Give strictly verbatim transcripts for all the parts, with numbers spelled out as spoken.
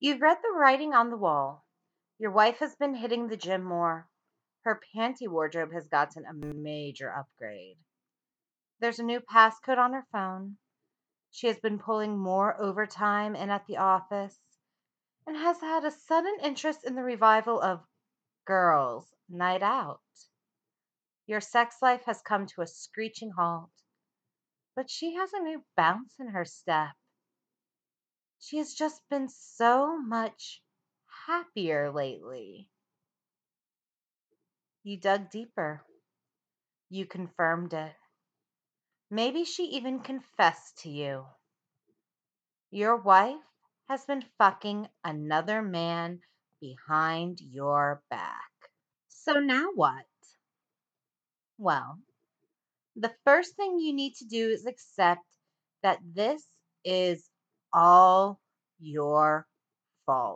You've read the writing on the wall. Your wife has been hitting the gym more. Her panty wardrobe has gotten a major upgrade. There's a new passcode on her phone. She has been pulling more overtime in at the office and has had a sudden interest in the revival of girls' night out. Your sex life has come to a screeching halt, but she has a new bounce in her step. She has just been so much happier lately. You dug deeper. You confirmed it. Maybe she even confessed to you. Your wife has been fucking another man behind your back. So now what? Well, the first thing you need to do is accept that this is all your fault.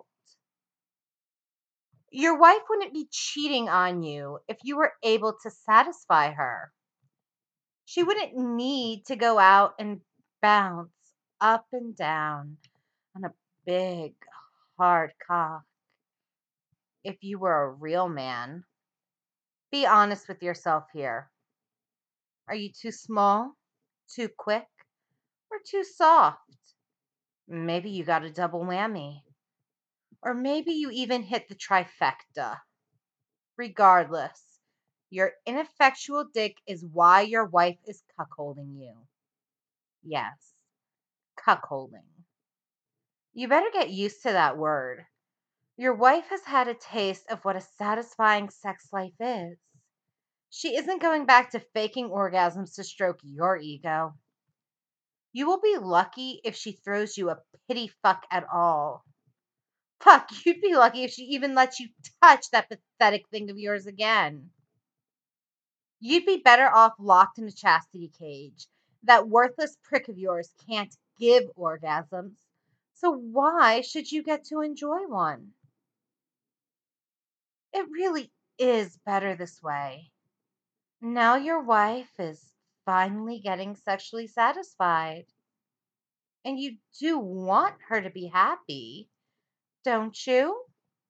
Your wife wouldn't be cheating on you if you were able to satisfy her. She wouldn't need to go out and bounce up and down on a big, hard cock if you were a real man. Be honest with yourself here. Are you too small, too quick, or too soft? Maybe you got a double whammy. Or maybe you even hit the trifecta. Regardless, your ineffectual dick is why your wife is cuckolding you. Yes, cuckolding. You better get used to that word. Your wife has had a taste of what a satisfying sex life is. She isn't going back to faking orgasms to stroke your ego. You will be lucky if she throws you a pity fuck at all. Fuck, you'd be lucky if she even lets you touch that pathetic thing of yours again. You'd be better off locked in a chastity cage. That worthless prick of yours can't give orgasms. So why should you get to enjoy one? It really is better this way. Now your wife is finally getting sexually satisfied. And you do want her to be happy, don't you?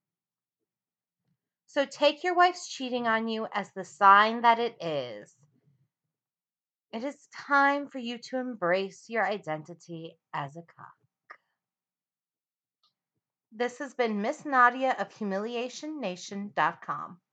So take your wife's cheating on you as the sign that it is. It is time for you to embrace your identity as a cock. This has been Miss Nadia of humiliation nation dot com.